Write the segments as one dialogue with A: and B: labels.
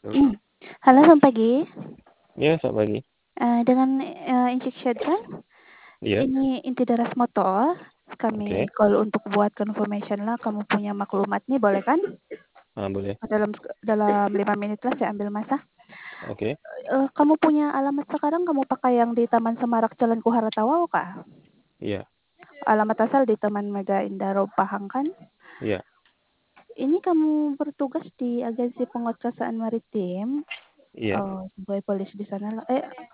A: Terus,
B: Halo, selamat pagi.
A: ya selamat pagi.
B: Dengan Insyad kan?
A: Iya,
B: Ini Inti Daras Motor. Kami
A: oke.
B: call untuk buat confirmation lah. Kamu punya maklumat nih, boleh kan?
A: Boleh.
B: Dalam 5 menit lah saya ambil masa.
A: Oke.
B: Kamu punya alamat sekarang? Kamu pakai yang di Taman Semarak Jalan Kuharatawau kah?
A: Iya,
B: Alamat asal di Taman Mega Indah Pahang kan?
A: iya,
B: Ini kamu bertugas di Agensi Penguatkuasaan Maritim.
A: iya.
B: Sebagai polis di sana lah.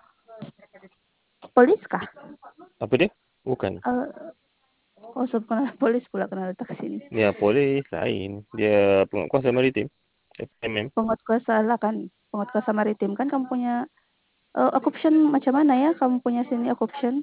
B: Polis kah?
A: Apa dia? Bukan.
B: Eh, sebenarnya polis pula kena letak sini.
A: Dia polis lain. Dia penguatkuasa maritim. FMM.
B: Penguatkuasa lah kan, penguatkuasa maritim kan kamu punya occupation macam mana ya? Kamu punya sini occupation?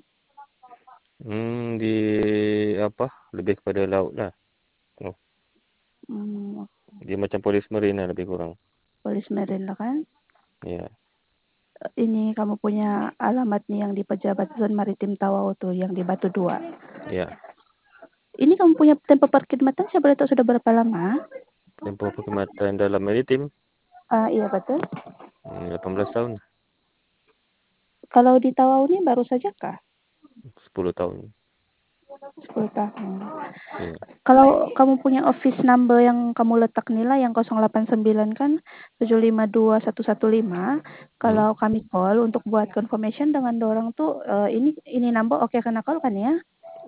A: Di apa? Lebih kepada laut lah. Oh,
B: Hmm,
A: dia macam polis marine lah lebih kurang.
B: polis marine lah kan.
A: Iya,
B: Ini kamu punya alamat nih yang di Pejabat Zon Maritim Tawau tuh, yang di Batu Dua.
A: iya.
B: Ini kamu punya tempo parkir matang, saya boleh tahu sudah berapa lama?
A: Tempoh perkhidmatan dalam maritim
B: Iya betul.
A: 18 tahun.
B: Kalau di Tawau ini baru saja kah?
A: 10 tahun.
B: 10 tahun.
A: Iya,
B: Kalau kamu punya office number yang kamu letak nilai yang 089 kan 752115,
A: hmm.
B: kalau kami call untuk buat confirmation dengan dorong tuh ini number oke kena call kan ya?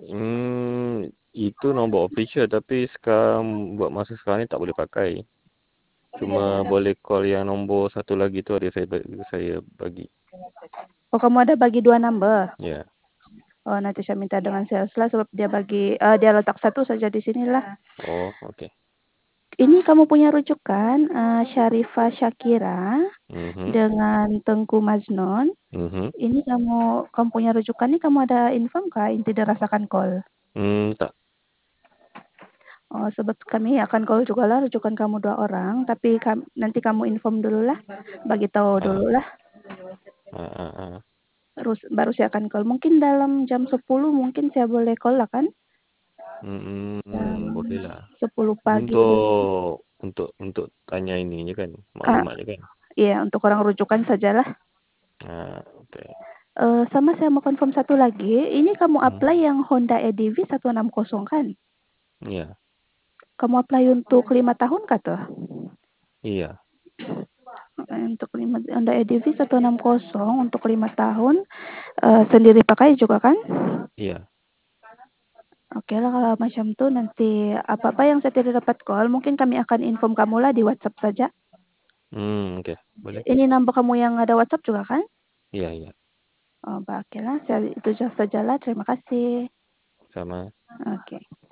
A: Itu nombor official tapi sekarang buat masa sekarang ni tak boleh pakai. Cuma boleh call yang nombor satu lagi tu ada saya bagi.
B: Oh, kamu ada bagi 2 number.
A: Ya.
B: Oh, nanti saya minta dengan sales lah sebab dia bagi dia letak satu saja di sinilah.
A: Oh, okey.
B: Ini kamu punya rujukan Syarifah Syakira
A: Mhm.
B: dengan Tengku Maznon.
A: Mhm.
B: Ini kamu punya rujukan nih, kamu ada info kah? Ini tidak rasakan call.
A: Tak.
B: Oh, sebab kami akan call juga lah rujukan kamu 2 orang, tapi nanti kamu inform dulu lah, bagi tahu
A: Ah,
B: dulu lah,
A: ah, ah, ah.
B: terus baru saya akan call. Mungkin dalam jam 10 mungkin saya boleh call lah kan? Jam
A: Bolehlah.
B: 10 pagi dulu.
A: Untuk tanya ini je kan,
B: Ah,
A: maklumat je kan.
B: iya untuk orang rujukan sajalah.
A: Okey.
B: Sama saya mau confirm satu lagi, ini kamu
A: Hmm.
B: apply yang Honda EDV 160 kan?
A: Ya.
B: Kamu apply untuk 5 tahun kah tuh?
A: Iya.
B: Untuk Honda EDV 160 untuk 5 tahun, sendiri pakai juga kan?
A: Iya.
B: Oke lah kalau macam tuh nanti apa-apa yang saya tidak dapat call, mungkin kami akan inform kamu lah di WhatsApp saja.
A: Okey. Boleh.
B: Ini nambah kamu yang ada WhatsApp juga kan?
A: Iya, iya.
B: Oh, oke lah, itu saja lah. Terima kasih.
A: Sama.
B: Oke.